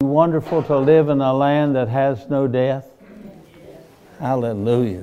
wonderful to live in a land that has no death? Hallelujah.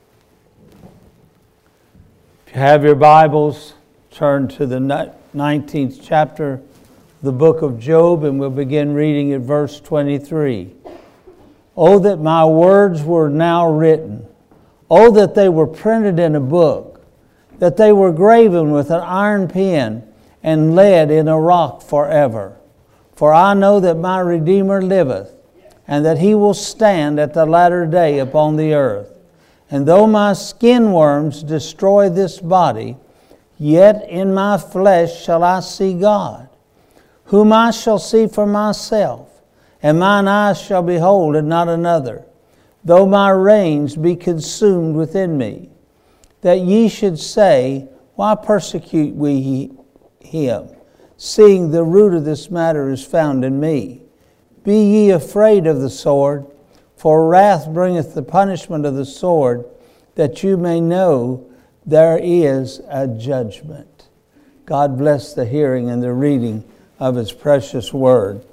If you have your Bibles, turn to the 19th chapter of the book of Job, and we'll begin reading at verse 23. Oh, that my words were now written. Oh, that they were printed in a book, that they were graven with an iron pen and lead in a rock forever. For I know that my Redeemer liveth, and that he will stand at the latter day upon the earth. And though my skin worms destroy this body, yet in my flesh shall I see God, whom I shall see for myself, and mine eyes shall behold and not another. Though my reins be consumed within me, that ye should say, why persecute we him, seeing the root of this matter is found in me? Be ye afraid of the sword, for wrath bringeth the punishment of the sword, that you may know there is a judgment. God bless the hearing and the reading of His precious word.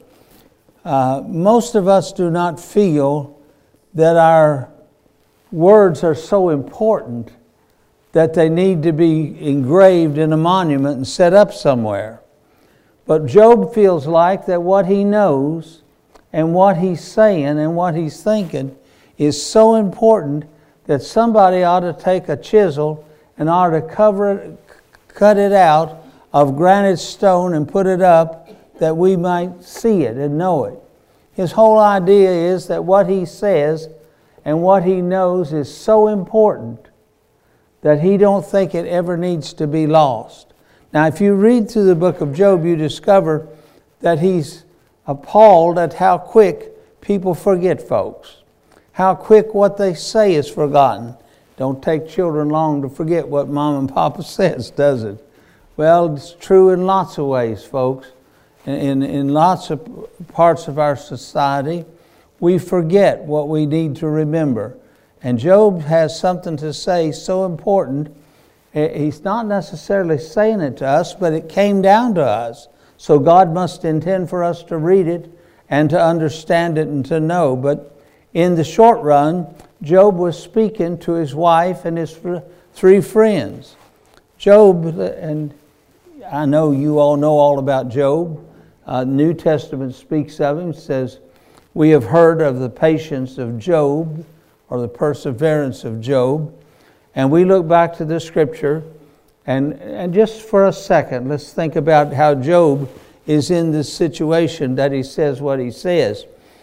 Most of us do not feel that our words are so important that they need to be engraved in a monument and set up somewhere. But Job feels like that what he knows and what he's saying and what he's thinking is so important that somebody ought to take a chisel and ought to cut it out of granite stone and put it up that we might see it and know it. His whole idea is that what he says and what he knows is so important that he don't think it ever needs to be lost. Now, if you read through the book of Job, you discover that he's appalled at how quick people forget folks. How quick what they say is forgotten. Don't take children long to forget what Mom and Papa says, does it? Well, it's true in lots of ways, folks. In lots of parts of our society, we forget what we need to remember. And Job has something to say so important. He's not necessarily saying it to us, but it came down to us. So God must intend for us to read it and to understand it and to know. But in the short run, Job was speaking to his wife and his three friends. Job, and I know you all know all about Job. New Testament speaks of him, says, we have heard of the patience of Job, or the perseverance of Job. And we look back to the scripture, and just for a second, let's think about how Job is in this situation that he says what he says.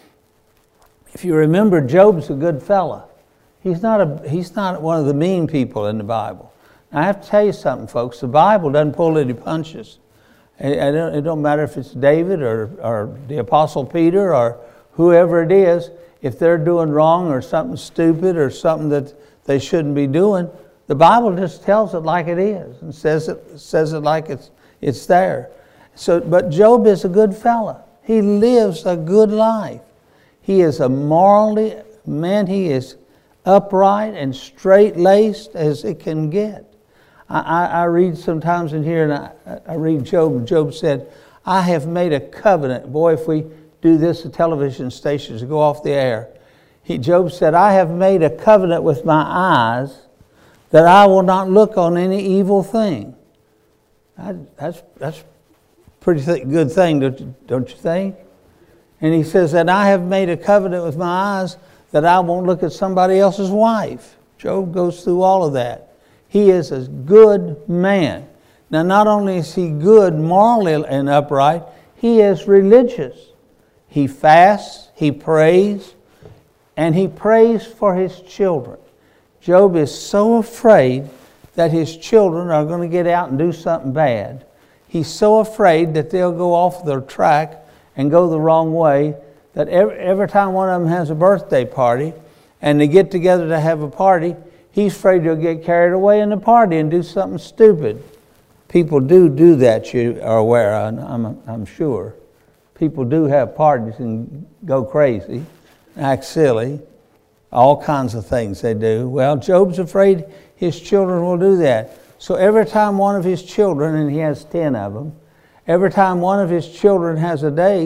If you remember, Job's a good fella. He's not one of the mean people in the Bible. Now, I have to tell you something, folks. The Bible doesn't pull any punches. It don't matter if it's David or the Apostle Peter or whoever it is. If they're doing wrong or something stupid or something that they shouldn't be doing, the Bible just tells it like it is and says it like it's there. So, but Job is a good fella. He lives a good life. He is a morally man. He is upright and straight-laced as it can get. I read sometimes in here, and I read Job, and Job said, I have made a covenant. Boy, if we do this, the television stations go off the air. Job said, I have made a covenant with my eyes that I will not look on any evil thing. That's a pretty good thing, don't you think? And he says that I have made a covenant with my eyes that I won't look at somebody else's wife. Job goes through all of that. He is a good man. Now, not only is he good morally and upright, he is religious. He fasts, he prays, and he prays for his children. Job is so afraid that his children are going to get out and do something bad. He's so afraid that they'll go off their track and go the wrong way that every time one of them has a birthday party and they get together to have a party, he's afraid they'll get carried away in the party and do something stupid. People do that, you are aware, I'm sure. People do have parties and go crazy, act silly, all kinds of things they do. Well, Job's afraid his children will do that. So every time one of his children, and he has 10 of them, every time one of his children has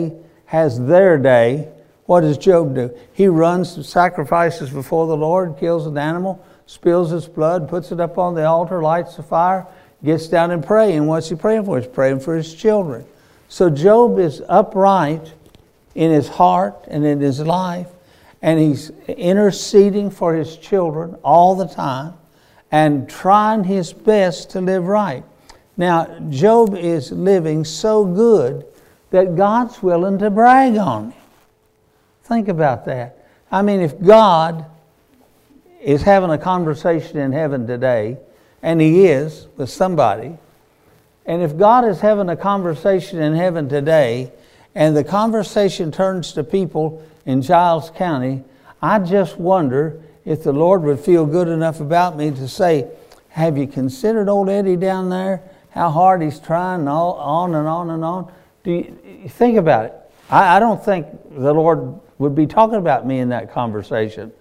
has their day, what does Job do? He runs, sacrifices before the Lord, kills an animal, spills its blood, puts it up on the altar, lights the fire, gets down and prays. And what's he praying for? He's praying for his children. So Job is upright in his heart and in his life, and he's interceding for his children all the time and trying his best to live right. Now, Job is living so good that God's willing to brag on him. Think about that. I mean, if God is having a conversation in heaven today, and he is with somebody, and if God is having a conversation in heaven today, and the conversation turns to people in Giles County, I just wonder if the Lord would feel good enough about me to say, have you considered old Eddie down there? How hard he's trying, on and on and on. Do you think about it? I don't think the Lord would be talking about me in that conversation.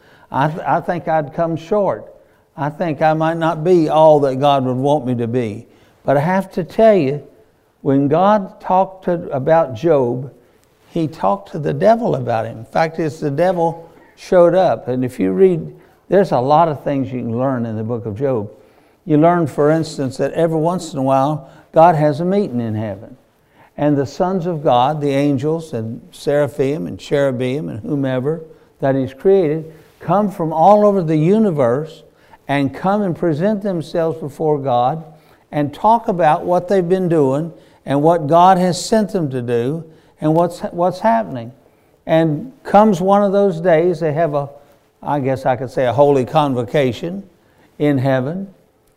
I think I'd come short. I think I might not be all that God would want me to be. But I have to tell you, when God talked about Job, he talked to the devil about him. In fact, it's the devil showed up. And if you read, there's a lot of things you can learn in the book of Job. You learn, for instance, that every once in a while, God has a meeting in heaven. And the sons of God, the angels and seraphim and cherubim and whomever that he's created, come from all over the universe and come and present themselves before God and talk about what they've been doing and what God has sent them to do and what's happening. And comes one of those days, they have I guess I could say a holy convocation in heaven.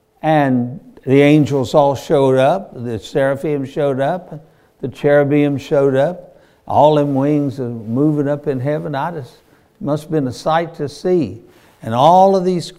And the angels all showed up, the seraphim showed up, the cherubim showed up, all them wings are moving up in heaven. Must have been a sight to see. And all of these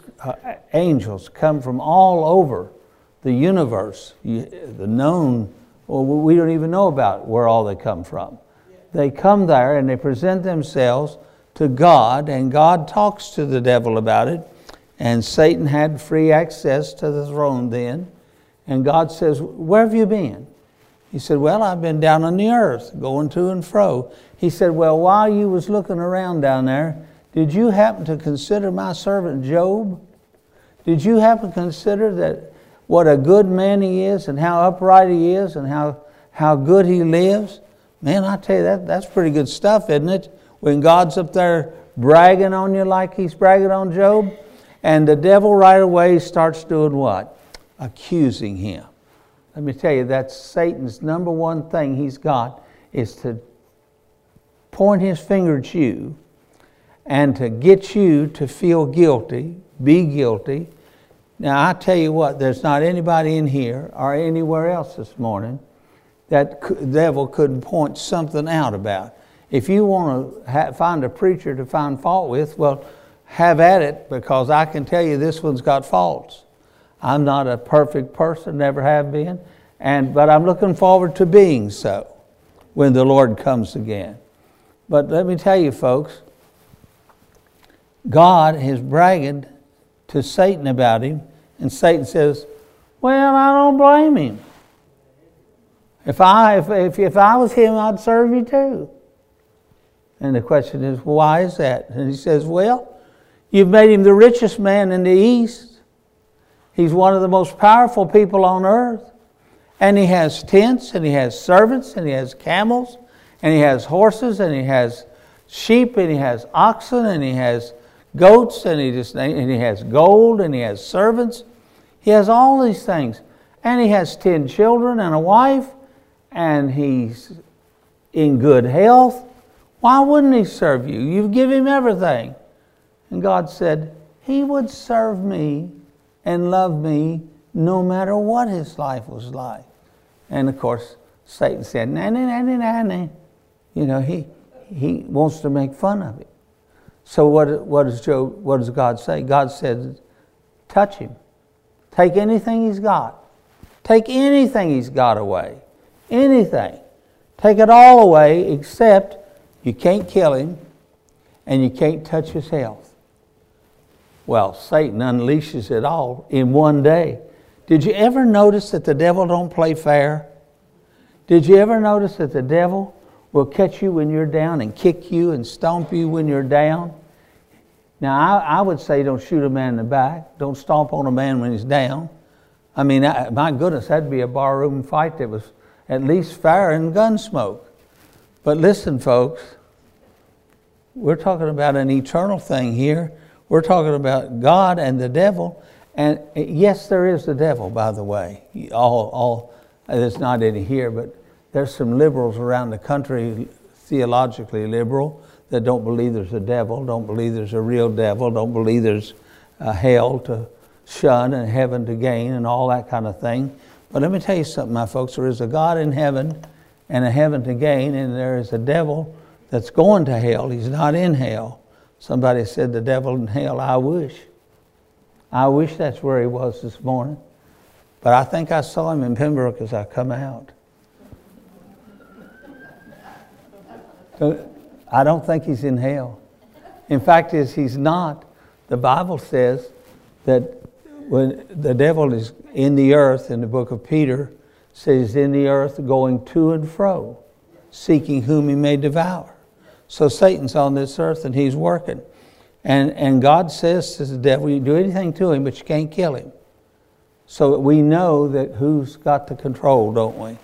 angels come from all over the universe, the known, well, we don't even know about where all they come from. They come there and they present themselves to God, and God talks to the devil about it. And Satan had free access to the throne then. And God says, where have you been? He said, well, I've been down on the earth, going to and fro. He said, well, while you was looking around down there, did you happen to consider my servant Job? Did you happen to consider that what a good man he is and how upright he is and how good he lives? Man, I tell you, that's pretty good stuff, isn't it? When God's up there bragging on you like he's bragging on Job. And the devil right away starts doing what? Accusing him. Let me tell you, that's Satan's number one thing he's got, is to point his finger at you and to get you to feel guilty, be guilty. Now, I tell you what, there's not anybody in here or anywhere else this morning that the devil couldn't point something out about. If you want to find a preacher to find fault with, well, have at it, because I can tell you this one's got faults. I'm not a perfect person, never have been, but I'm looking forward to being so when the Lord comes again. But let me tell you, folks, God is bragging to Satan about him, and Satan says, well, I don't blame him. If I was him, I'd serve you too. And the question is, why is that? And he says, well, you've made him the richest man in the East. He's one of the most powerful people on earth. And he has tents, and he has servants, and he has camels, and he has horses, and he has sheep, and he has oxen, and he has goats, and he has gold, and he has servants. He has all these things. And he has 10 children and a wife, and he's in good health. Why wouldn't he serve you? You give him everything. And God said, he would serve me and love me no matter what his life was like. And of course, Satan said, nah. You know, he wants to make fun of it. So what does God say? God said, touch him. Take anything he's got. Take anything he's got away. Anything. Take it all away, except you can't kill him and you can't touch his health. Well, Satan unleashes it all in one day. Did you ever notice that the devil don't play fair? Did you ever notice that the devil will catch you when you're down and kick you and stomp you when you're down. Now, I would say don't shoot a man in the back. Don't stomp on a man when he's down. I mean, my goodness, that'd be a barroom fight that was at least fire and gun smoke. But listen, folks, we're talking about an eternal thing here. We're talking about God and the devil. And yes, there is the devil, by the way. There's not any here, but there's some liberals around the country, theologically liberal, that don't believe there's a devil, don't believe there's a real devil, don't believe there's a hell to shun and heaven to gain and all that kind of thing. But let me tell you something, my folks. There is a God in heaven and a heaven to gain, and there is a devil that's going to hell. He's not in hell. Somebody said the devil in hell. I wish that's where he was this morning. But I think I saw him in Pembroke as I come out. I don't think he's in hell. In fact, he's not. The Bible says that when the devil is in the earth, in the book of Peter, says in the earth going to and fro, seeking whom he may devour. So Satan's on this earth and he's working. And God says to the devil, you do anything to him, but you can't kill him. So we know that who's got the control, don't we?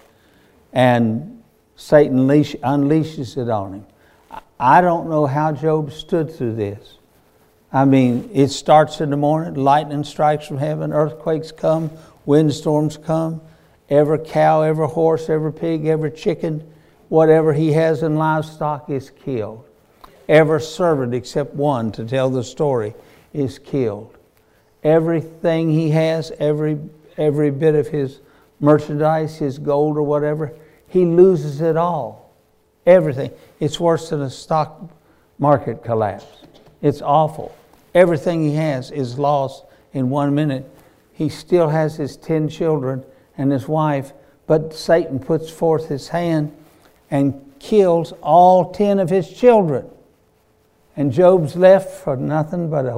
And Satan unleashes it on him. I don't know how Job stood through this. I mean, it starts in the morning, lightning strikes from heaven, earthquakes come, windstorms come, every cow, every horse, every pig, every chicken, whatever he has in livestock is killed. Every servant except one to tell the story is killed. Everything he has, every bit of his merchandise, his gold or whatever, he loses it all. Everything. It's worse than a stock market collapse. It's awful. Everything he has is lost in 1 minute. He still has his 10 children and his wife, but Satan puts forth his hand and kills all 10 of his children. And Job's left for nothing but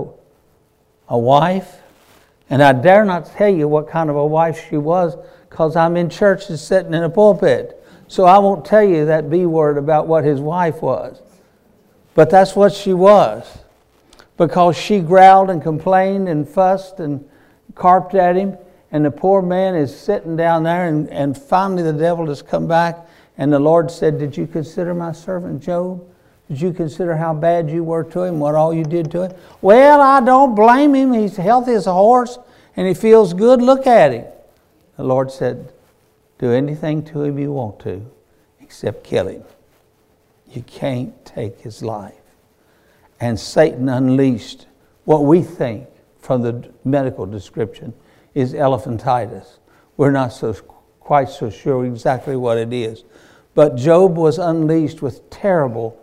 a wife. And I dare not tell you what kind of a wife she was, because I'm in church and sitting in a pulpit. So I won't tell you that B word about what his wife was. But that's what she was. Because she growled and complained and fussed and carped at him. And the poor man is sitting down there, and finally the devil has come back. And the Lord said, did you consider my servant Job? Did you consider how bad you were to him, what all you did to him? Well, I don't blame him. He's healthy as a horse and he feels good. Look at him. The Lord said, do anything to him you want to, except kill him. You can't take his life. And Satan unleashed what we think from the medical description is elephantitis. We're not quite so sure exactly what it is. But Job was unleashed with terrible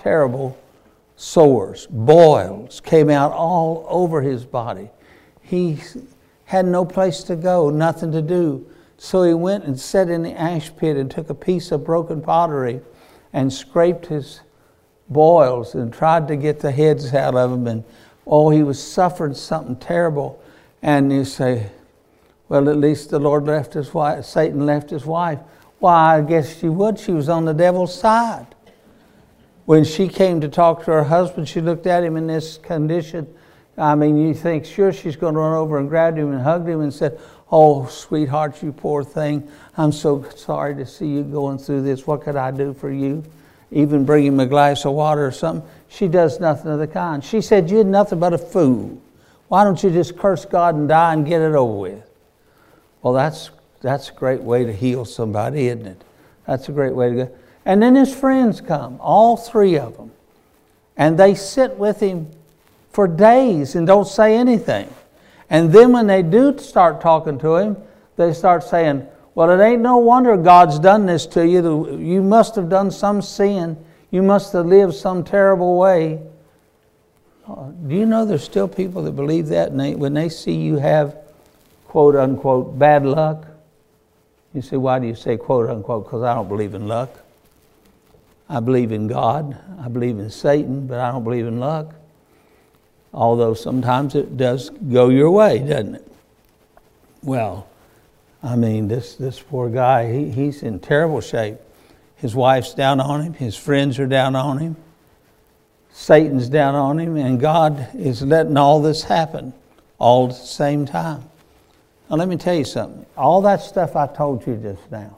sores, boils came out all over his body. He had no place to go, nothing to do. So he went and sat in the ash pit and took a piece of broken pottery and scraped his boils and tried to get the heads out of them. And he was suffering something terrible. And you say, well, at least the Lord left his wife, Satan left his wife. Why, I guess she would. She was on the devil's side. When she came to talk to her husband, she looked at him in this condition. I mean, you think, sure, she's going to run over and grab him and hug him and said, oh, sweetheart, you poor thing. I'm so sorry to see you going through this. What could I do for you? Even bring him a glass of water or something. She does nothing of the kind. She said, you're nothing but a fool. Why don't you just curse God and die and get it over with? Well, that's a great way to heal somebody, isn't it? That's a great way to go. And then his friends come, all 3 of them. And they sit with him for days and don't say anything. And then when they do start talking to him, they start saying, well, it ain't no wonder God's done this to you. You must have done some sin. You must have lived some terrible way. Do you know there's still people that believe that? And when they see you have, quote unquote, bad luck, you say, why do you say quote unquote? Because I don't believe in luck. I believe in God. I believe in Satan, but I don't believe in luck. Although sometimes it does go your way, doesn't it? Well, I mean, this poor guy, he's in terrible shape. His wife's down on him. His friends are down on him. Satan's down on him. And God is letting all this happen all at the same time. Now let me tell you something. All that stuff I told you just now,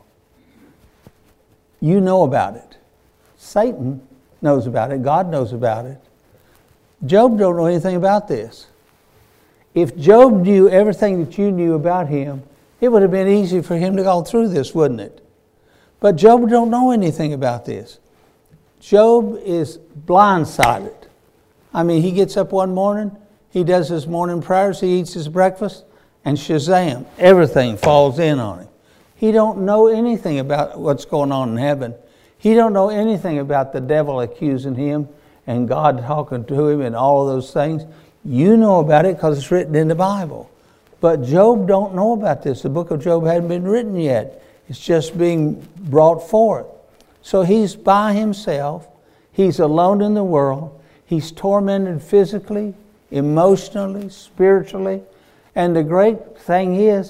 you know about it. Satan knows about it. God knows about it. Job don't know anything about this. If Job knew everything that you knew about him, it would have been easy for him to go through this, wouldn't it? But Job don't know anything about this. Job is blindsided. I mean, he gets up one morning, he does his morning prayers, he eats his breakfast, and shazam, everything falls in on him. He don't know anything about what's going on in heaven. He don't know anything about the devil accusing him and God talking to him and all of those things. You know about it because it's written in the Bible. But Job don't know about this. The book of Job hadn't been written yet. It's just being brought forth. So he's by himself. He's alone in the world. He's tormented physically, emotionally, spiritually. And the great thing is,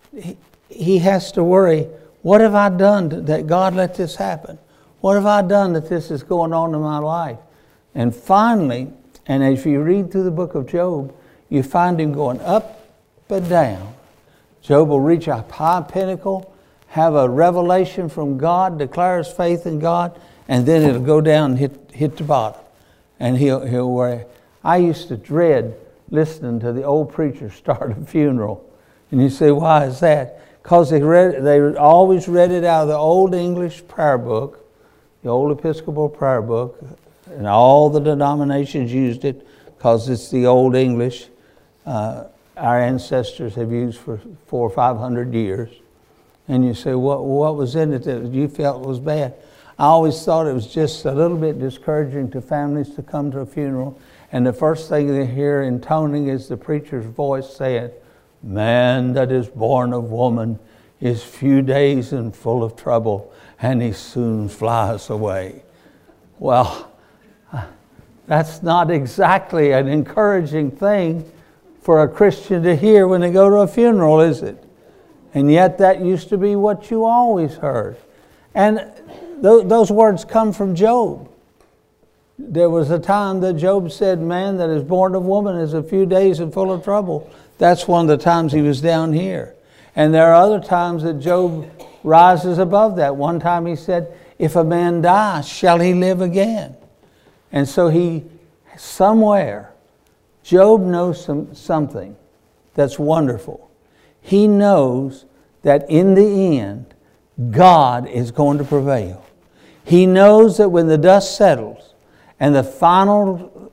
he has to worry, what have I done that God let this happen? What have I done that this is going on in my life? And finally, and if you read through the book of Job, you find him going up and down. Job will reach a high pinnacle, have a revelation from God, declare his faith in God, and then it'll go down and hit the bottom. And he'll worry. I used to dread listening to the old preacher start a funeral. And you say, why is that? Because they always read it out of the old English prayer book, the old Episcopal prayer book, and all the denominations used it because it's the old English our ancestors have used for 400 or 500 years. And you say, what was in it that you felt was bad? I always thought it was just a little bit discouraging to families to come to a funeral, and the first thing they hear intoning is the preacher's voice saying, man that is born of woman is few days and full of trouble, and he soon flies away. Well, that's not exactly an encouraging thing for a Christian to hear when they go to a funeral, is it? And yet that used to be what you always heard. And those words come from Job. There was a time that Job said, man that is born of woman is a few days and full of trouble. That's one of the times he was down here. And there are other times that Job rises above that. One time he said, if a man dies, shall he live again? And so somewhere, Job knows something that's wonderful. He knows that in the end, God is going to prevail. He knows that when the dust settles and the final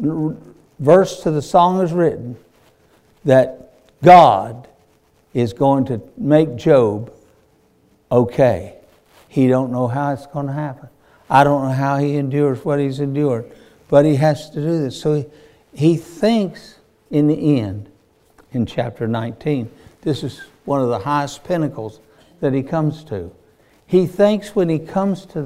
verse to the song is written, that God is going to make Job okay. He don't know how it's going to happen. I don't know how he endures what he's endured, but he has to do this. So he thinks in the end, in chapter 19, this is one of the highest pinnacles that he comes to. He thinks when he comes to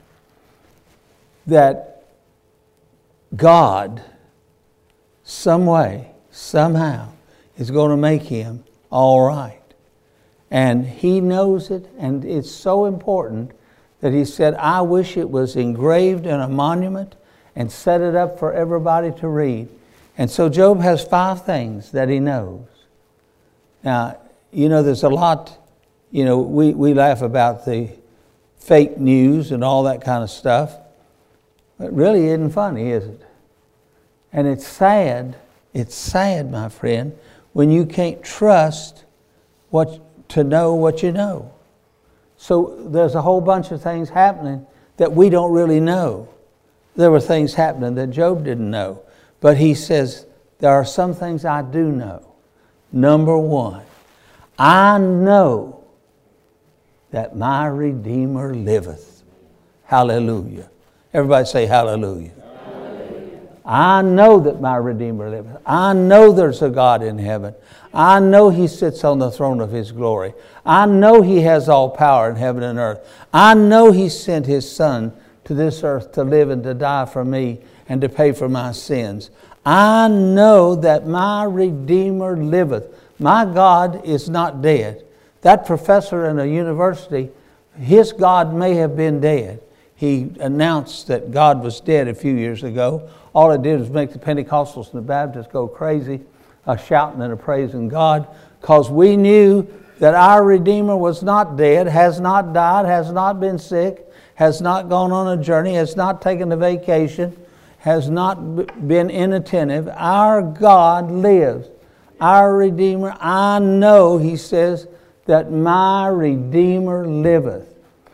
that God, some way, somehow, is going to make him all right. And he knows it, and it's so important that he said, I wish it was engraved in a monument and set it up for everybody to read. And so Job has 5 things that he knows. Now, there's a lot, we laugh about the fake news and all that kind of stuff. It really isn't funny, is it? And it's sad, my friend, when you can't trust to know what you know. So there's a whole bunch of things happening that we don't really know. There were things happening that Job didn't know. But he says, there are some things I do know. Number 1, I know that my Redeemer liveth. Hallelujah. Everybody say hallelujah. Hallelujah. I know that my Redeemer liveth. I know there's a God in heaven. I know he sits on the throne of his glory. I know he has all power in heaven and earth. I know he sent his Son to this earth to live and to die for me and to pay for my sins. I know that my Redeemer liveth. My God is not dead. That professor in a university His God may have been dead. He announced that God was dead a few years ago. All it did was make the Pentecostals and the Baptists go crazy, shouting and praising God, because we knew that our Redeemer was not dead, has not died, has not been sick, has not gone on a journey, has not taken a vacation, has not been inattentive. Our God lives. Our Redeemer, I know, he says, that my Redeemer liveth.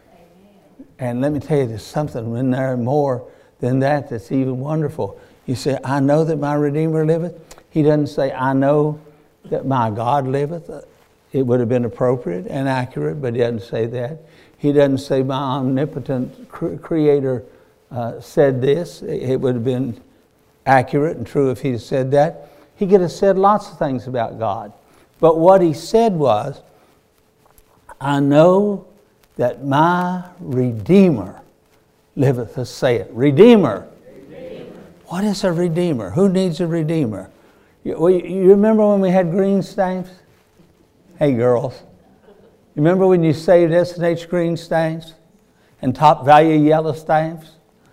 And let me tell you, there's something in there more than that that's even wonderful. You say, I know that my Redeemer liveth. He doesn't say, I know that my God liveth. It would have been appropriate and accurate, but he doesn't say that. He doesn't say, my omnipotent Creator said this. It would have been accurate and true if he had said that. He could have said lots of things about God. But what he said was, I know that my Redeemer liveth. Let's say it. Redeemer. What is a Redeemer? Who needs a Redeemer? You remember when we had green stamps? Hey, girls. You remember when you saved S&H green stamps and top value yellow stamps?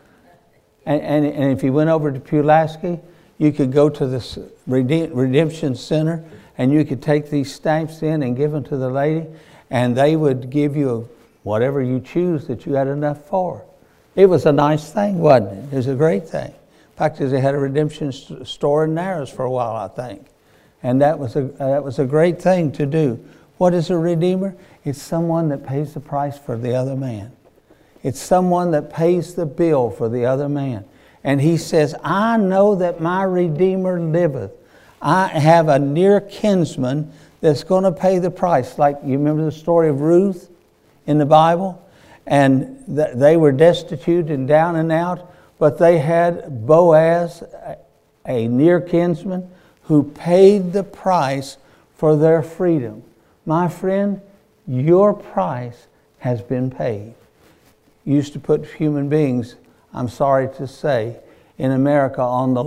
And if you went over to Pulaski, you could go to the Redemption Center and you could take these stamps in and give them to the lady, and they would give you whatever you choose that you had enough for. It was a nice thing, wasn't it? It was a great thing. In fact, they had a redemption store in Narrows for a while, I think. And that was a great thing to do. What is a Redeemer? It's someone that pays the price for the other man. It's someone that pays the bill for the other man. And he says, I know that my Redeemer liveth. I have a near kinsman that's going to pay the price. Like, you remember the story of Ruth in the Bible? And they were destitute and down and out, but they had Boaz, a near kinsman, who paid the price for their freedom. My friend, your price has been paid. You used to put human beings, I'm sorry to say, in America on the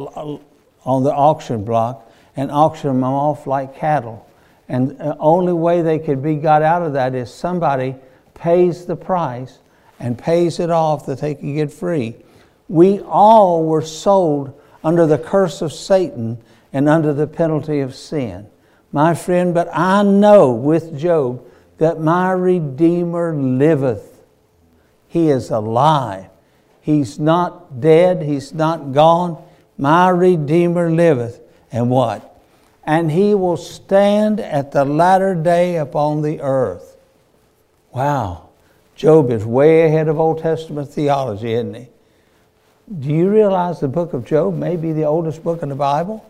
auction block and auction them off like cattle. And the only way they could be got out of that is somebody pays the price and pays it off that they can get free. We all were sold under the curse of Satan and under the penalty of sin. My friend, but I know with Job that my Redeemer liveth. He is alive. He's not dead. He's not gone. My Redeemer liveth. And what? And he will stand at the latter day upon the earth. Wow. Job is way ahead of Old Testament theology, isn't he? Do you realize the book of Job may be the oldest book in the Bible?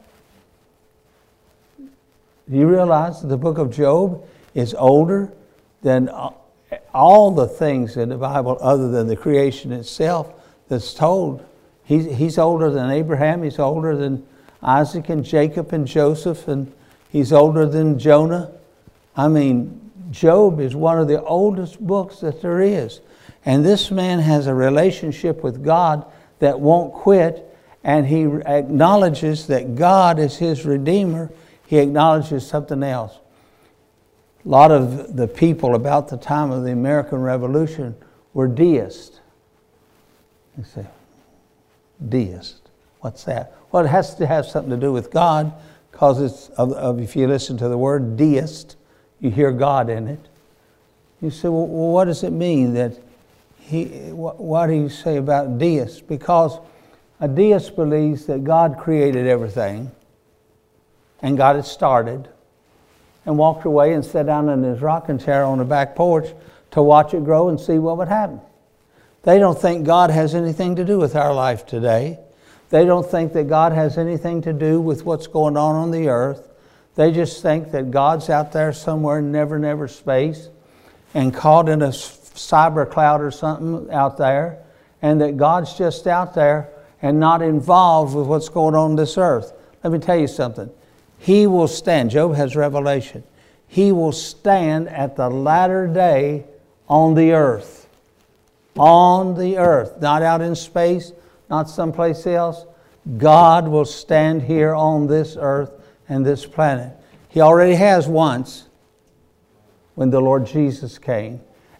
Do you realize that the book of Job is older than all the things in the Bible other than the creation itself that's told? He's older than Abraham. He's older than Isaac and Jacob and Joseph, and he's older than Jonah. I mean, Job is one of the oldest books that there is. And this man has a relationship with God that won't quit, and he acknowledges that God is his Redeemer. He acknowledges something else. A lot of the people about the time of the American Revolution were deists. You say, deist, what's that? Well, it has to have something to do with God, because it's if you listen to the word deist, you hear God in it. You say, well, what does it mean that what do you say about deists? Because a deist believes that God created everything and got it started and walked away and sat down in his rocking chair on the back porch to watch it grow and see what would happen. They don't think God has anything to do with our life today. They don't think that God has anything to do with what's going on the earth. They just think that God's out there somewhere in never space and caught in a cyber cloud or something out there, and that God's just out there and not involved with what's going on this earth. Let me tell you something. He will stand. Job has revelation. He will stand at the latter day on the earth. On the earth. Not out in space, not someplace else. God will stand here on this earth and this planet. He already has once when the Lord Jesus came.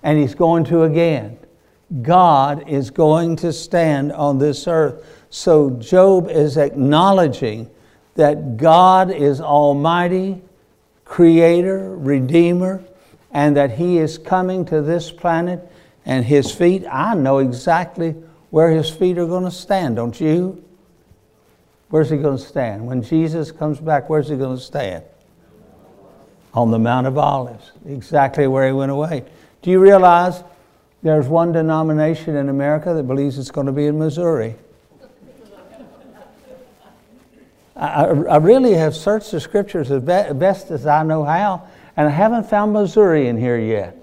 and He's going to again. God is going to stand on this earth. So Job is acknowledging that God is Almighty, Creator, Redeemer, and that He is coming to this planet, and His feet, I know exactly where His feet are going to stand, don't you? Where's He going to stand? When Jesus comes back, where's He going to stand? On the Mount of Olives, exactly where He went away. Do you realize there's one denomination in America that believes it's going to be in Missouri? I really have searched the Scriptures as best as I know how, and I haven't found Missouri in here yet.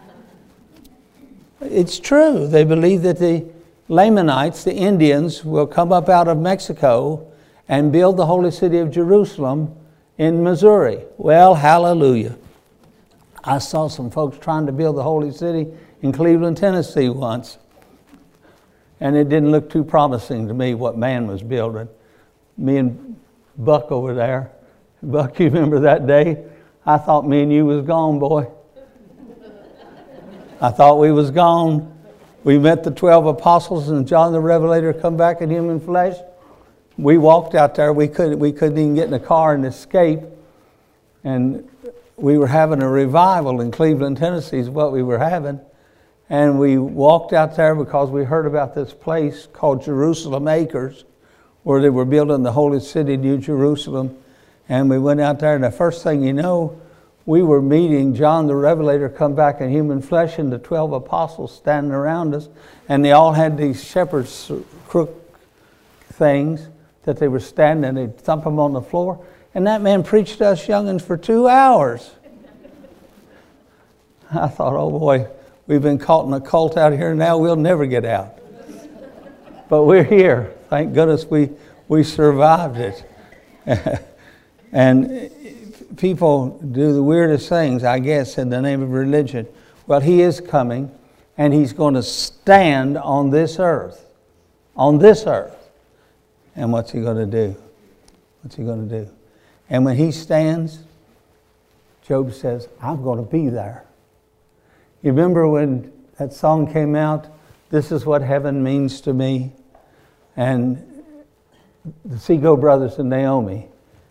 It's true. They believe that the Lamanites, the Indians, will come up out of Mexico and build the holy city of Jerusalem in Missouri. Well, hallelujah. I saw some folks trying to build the holy city in Cleveland, Tennessee once. And it didn't look too promising to me what man was building. Me and Buck over there. Buck, you remember that day? I thought me and you was gone, boy. I thought we was gone. We met the 12 apostles and John the Revelator come back in human flesh. We walked out there. We couldn't even get in the car and escape. And we were having a revival in Cleveland, Tennessee is what we were having. And we walked out there because we heard about this place called Jerusalem Acres, where they were building the holy city, New Jerusalem. And we went out there, and the first thing you know, we were meeting John the Revelator come back in human flesh, and the 12 apostles standing around us. And they all had these shepherd's crook things that they were standing, they'd thump them on the floor. And that man preached to us youngins for 2 hours. I thought, oh boy, we've been caught in a cult out here now, we'll never get out. But we're here. Thank goodness we survived it. And people do the weirdest things, I guess, in the name of religion. Well, He is coming, and He's going to stand on this earth. On this earth. And what's He going to do? What's He going to do? And when He stands, Job says, I'm going to be there. You remember when that song came out, This Is What Heaven Means to Me? And the Seago Brothers and Naomi.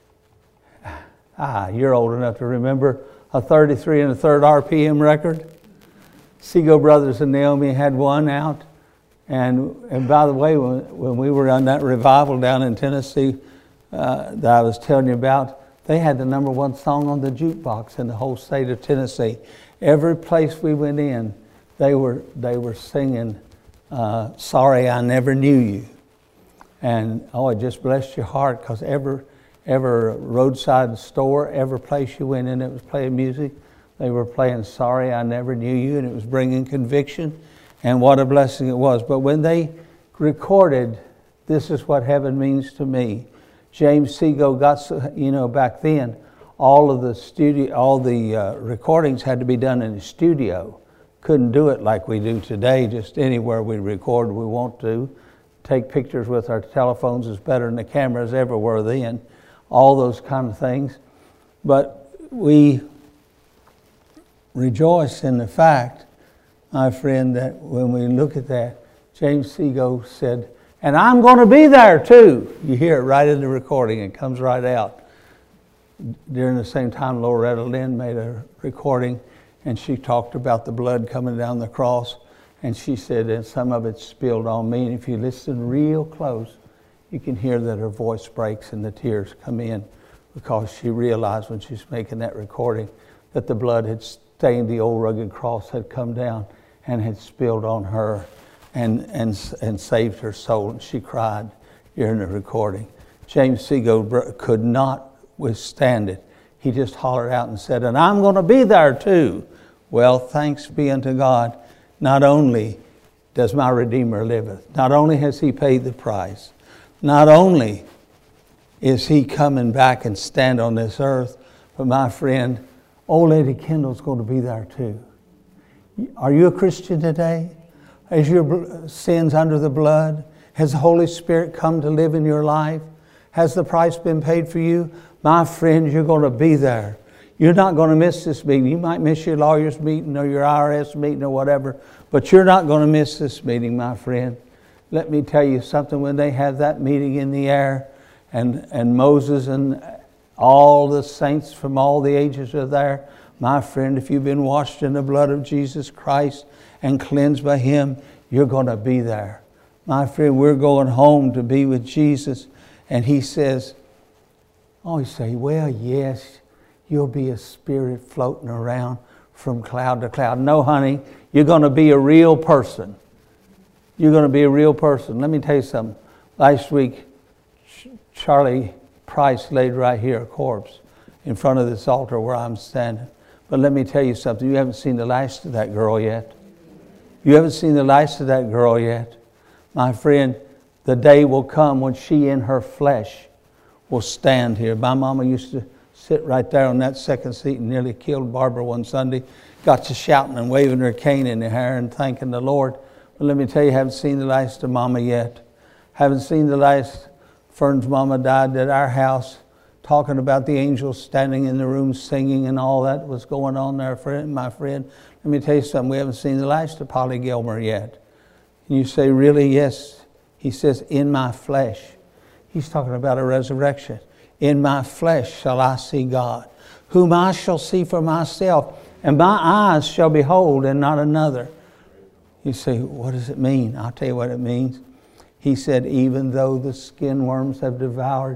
You're old enough to remember a 33 and a third RPM record. Seago Brothers and Naomi had one out. And by the way, when we were on that revival down in Tennessee that I was telling you about, they had the number one song on the jukebox in the whole state of Tennessee. Every place we went in, they were singing, Sorry I Never Knew You. And it just blessed your heart, because every roadside store, every place you went in that was playing music, they were playing Sorry I Never Knew You, and it was bringing conviction, and what a blessing it was. But when they recorded This Is What Heaven Means to Me, James Seago got, back then, all the recordings had to be done in the studio. Couldn't do it like we do today, just anywhere we record we want to. Take pictures with our telephones is better than the cameras ever were then. All those kind of things. But we rejoice in the fact, my friend, that when we look at that, James Seago said, and I'm going to be there too. You hear it right in the recording. It comes right out. During the same time, Loretta Lynn made a recording, and she talked about the blood coming down the cross. And she said, and some of it spilled on me. And if you listen real close, you can hear that her voice breaks and the tears come in, because she realized when she was making that recording that the blood had stained the old rugged cross, had come down and had spilled on her and saved her soul. And she cried during the recording. James Seago could not withstand it. He just hollered out and said, and I'm going to be there too. Well, thanks be unto God. Not only does my Redeemer liveth, not only has He paid the price, not only is He coming back and stand on this earth, but my friend, old Lady Kendall's going to be there too. Are you a Christian today? Is your sins under the blood? Has the Holy Spirit come to live in your life? Has the price been paid for you? My friend, you're going to be there. You're not going to miss this meeting. You might miss your lawyer's meeting or your IRS meeting or whatever, but you're not going to miss this meeting, my friend. Let me tell you something. When they have that meeting in the air, and Moses and all the saints from all the ages are there, my friend, if you've been washed in the blood of Jesus Christ and cleansed by Him, you're going to be there. My friend, we're going home to be with Jesus. And He says, oh, you say, well, yes, you'll be a spirit floating around from cloud to cloud. No, honey, you're going to be a real person. You're going to be a real person. Let me tell you something. Last week, Charlie Price laid right here, a corpse, in front of this altar where I'm standing. But let me tell you something. You haven't seen the last of that girl yet. You haven't seen the last of that girl yet. My friend, the day will come when she in her flesh will stand here. My mama used to sit right there on that second seat and nearly killed Barbara one Sunday. Got to shouting and waving her cane in the hair and thanking the Lord. But let me tell you, haven't seen the last of Mama yet. Haven't seen the last. Fern's mama died at our house, talking about the angels standing in the room singing and all that was going on there, my friend. Let me tell you something. We haven't seen the last of Polly Gilmer yet. And you say, really? Yes. He says, in my flesh. He's talking about a resurrection. In my flesh shall I see God, whom I shall see for myself, and my eyes shall behold and not another. You say, what does it mean? I'll tell you what it means. He said, even though the skin worms have devoured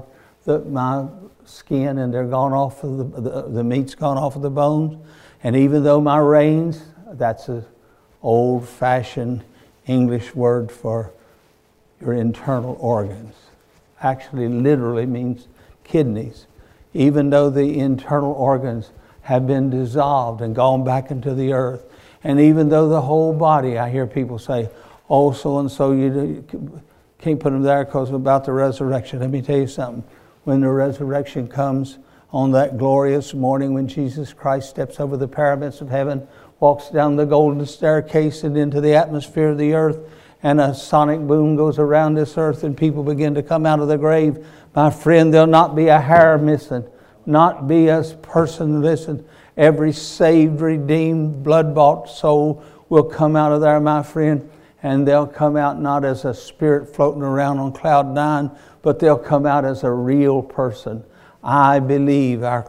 my skin and they're gone off of the meat's gone off of the bones, and even though my reins, that's an old-fashioned English word for your internal organs. Actually, literally means kidneys. Even though the internal organs have been dissolved and gone back into the earth, and even though the whole body, I hear people say, oh, so-and-so, you can't put them there because about the resurrection. Let me tell you something. When the resurrection comes on that glorious morning when Jesus Christ steps over the pyramids of heaven, walks down the golden staircase and into the atmosphere of the earth, and a sonic boom goes around this earth and people begin to come out of the grave, my friend, there'll not be a hair missing, not be a person missing. Every saved, redeemed, blood-bought soul will come out of there, my friend. And they'll come out not as a spirit floating around on cloud nine, but they'll come out as a real person. I believe our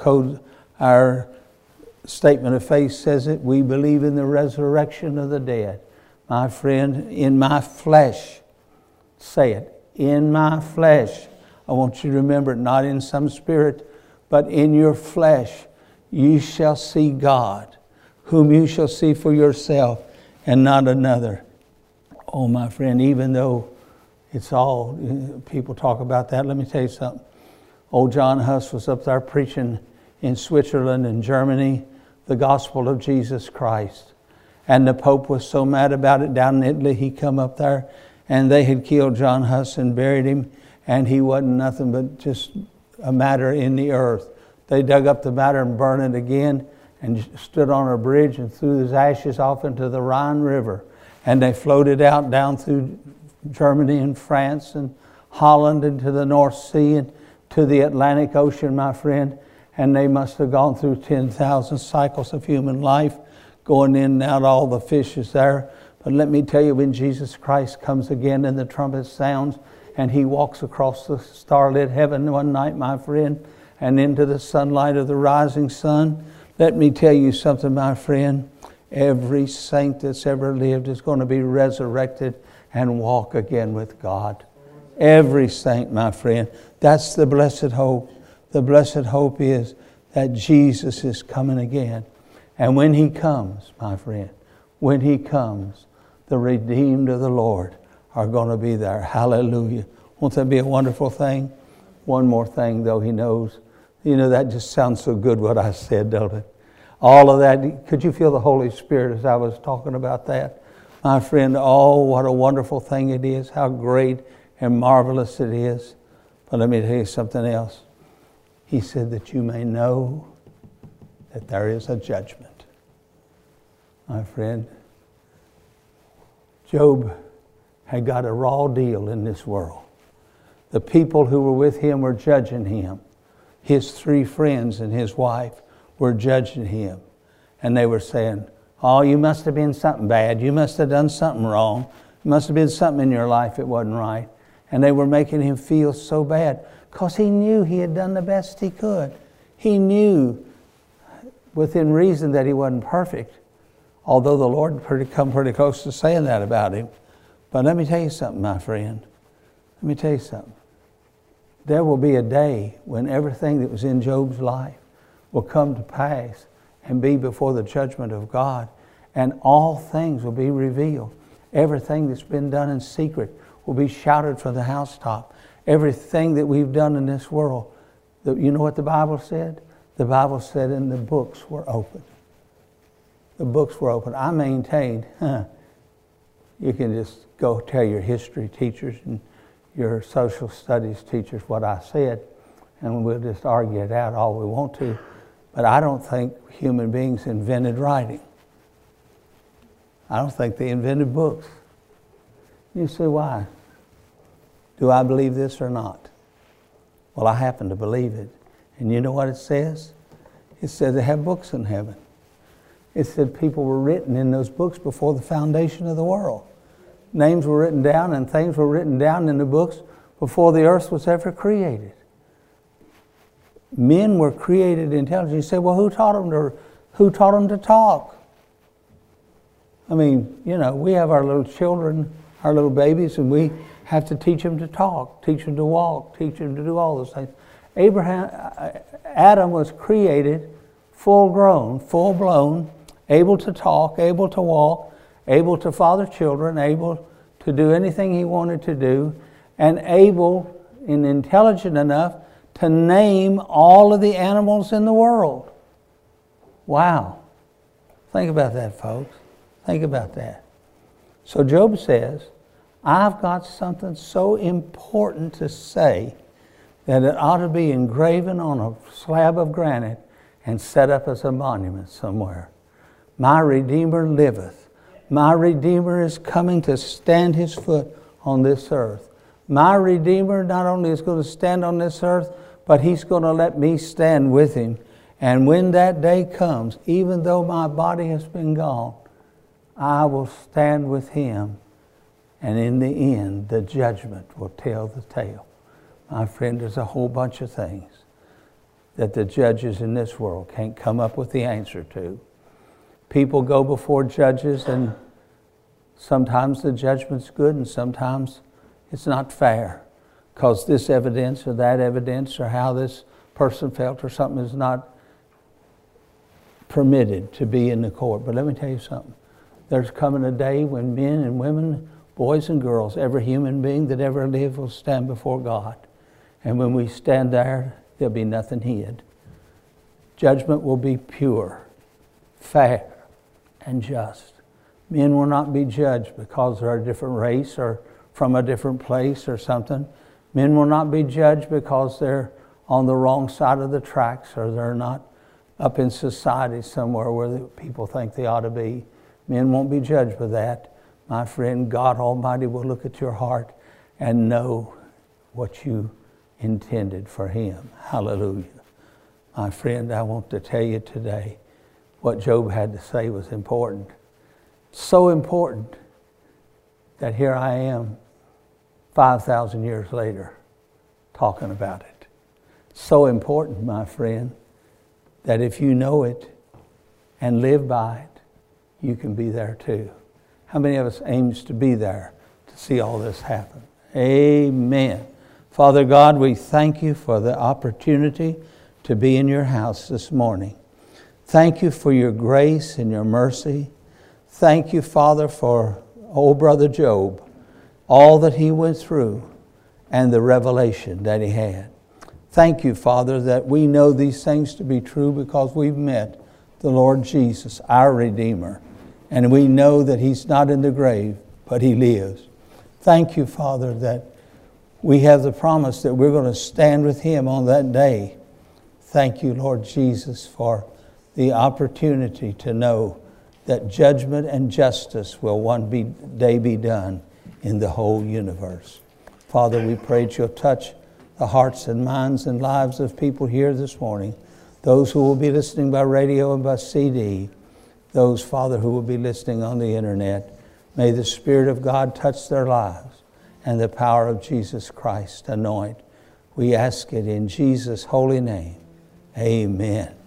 statement of faith says it. We believe in the resurrection of the dead. My friend, in my flesh, say it, in my flesh. I want you to remember it, not in some spirit, but in your flesh, you shall see God, whom you shall see for yourself and not another. Oh, my friend, even though it's all, people talk about that, let me tell you something. Old John Huss was up there preaching in Switzerland and Germany the gospel of Jesus Christ. And the Pope was so mad about it down in Italy, he come up there and they had killed John Huss and buried him, and he wasn't nothing but just a matter in the earth. They dug up the matter and burned it again and stood on a bridge and threw his ashes off into the Rhine River. And they floated out down through Germany and France and Holland and to the North Sea and to the Atlantic Ocean, my friend. And they must have gone through 10,000 cycles of human life, going in and out, all the fishes there. But let me tell you, when Jesus Christ comes again and the trumpet sounds and He walks across the starlit heaven one night, my friend, and into the sunlight of the rising sun, let me tell you something, my friend. Every saint that's ever lived is going to be resurrected and walk again with God. Every saint, my friend. That's the blessed hope. The blessed hope is that Jesus is coming again. And when He comes, my friend, when He comes, the redeemed of the Lord are going to be there. Hallelujah. Won't that be a wonderful thing? One more thing, though, He knows. You know, that just sounds so good what I said, don't it? All of that, could you feel the Holy Spirit as I was talking about that? My friend, oh, what a wonderful thing it is. How great and marvelous it is. But let me tell you something else. He said that you may know that there is a judgment. My friend, Job had got a raw deal in this world. The people who were with him were judging him. His 3 friends and his wife were judging him. And they were saying, oh, you must have been something bad. You must have done something wrong. There must have been something in your life that wasn't right. And they were making him feel so bad because he knew he had done the best he could. He knew within reason that he wasn't perfect, although the Lord come pretty close to saying that about him. But let me tell you something, my friend. Let me tell you something. There will be a day when everything that was in Job's life will come to pass and be before the judgment of God, and all things will be revealed. Everything that's been done in secret will be shouted from the housetop. Everything that we've done in this world, you know what the Bible said? The Bible said, and the books were opened. The books were open. I maintained, you can just go tell your history teachers and your social studies teachers what I said, and we'll just argue it out all we want to. But I don't think human beings invented writing. I don't think they invented books. You say, why? Do I believe this or not? Well, I happen to believe it. And you know what it says? It says they have books in heaven. It said people were written in those books before the foundation of the world. Names were written down and things were written down in the books before the earth was ever created. Men were created intelligent. You say, well, who taught them to talk? I mean, you know, we have our little children, our little babies, and we have to teach them to talk, teach them to walk, teach them to do all those things. Adam was created full grown, full blown, able to talk, able to walk, able to father children, able to do anything he wanted to do, and able and intelligent enough to name all of the animals in the world. Wow. Think about that, folks. Think about that. So Job says, I've got something so important to say that it ought to be engraven on a slab of granite and set up as a monument somewhere. My Redeemer liveth. My Redeemer is coming to stand his foot on this earth. My Redeemer not only is going to stand on this earth, but he's going to let me stand with him. And when that day comes, even though my body has been gone, I will stand with him. And in the end, the judgment will tell the tale. My friend, there's a whole bunch of things that the judges in this world can't come up with the answer to. People go before judges, and sometimes the judgment's good and sometimes it's not fair, because this evidence or that evidence or how this person felt or something is not permitted to be in the court. But let me tell you something. There's coming a day when men and women, boys and girls, every human being that ever lived will stand before God. And when we stand there, there'll be nothing hid. Judgment will be pure, fair, and just. Men will not be judged because they're a different race or from a different place or something. Men will not be judged because they're on the wrong side of the tracks or they're not up in society somewhere where the people think they ought to be. Men won't be judged for that. My friend, God Almighty will look at your heart and know what you intended for him. Hallelujah. My friend, I want to tell you today what Job had to say was important. So important that here I am 5,000 years later talking about it. So important, my friend, that if you know it and live by it, you can be there too. How many of us aims to be there to see all this happen? Amen. Father God, we thank you for the opportunity to be in your house this morning. Thank you for your grace and your mercy. Thank you, Father, for old brother Job, all that he went through and the revelation that he had. Thank you, Father, that we know these things to be true because we've met the Lord Jesus, our Redeemer. And we know that he's not in the grave, but he lives. Thank you, Father, that we have the promise that we're going to stand with him on that day. Thank you, Lord Jesus, for the opportunity to know that judgment and justice will one day be done in the whole universe. Father, we pray that you'll touch the hearts and minds and lives of people here this morning those who will be listening by radio and by CD, those, Father, who will be listening on the internet. May the Spirit of God touch their lives and the power of Jesus Christ anoint. We ask it in Jesus' holy name. Amen.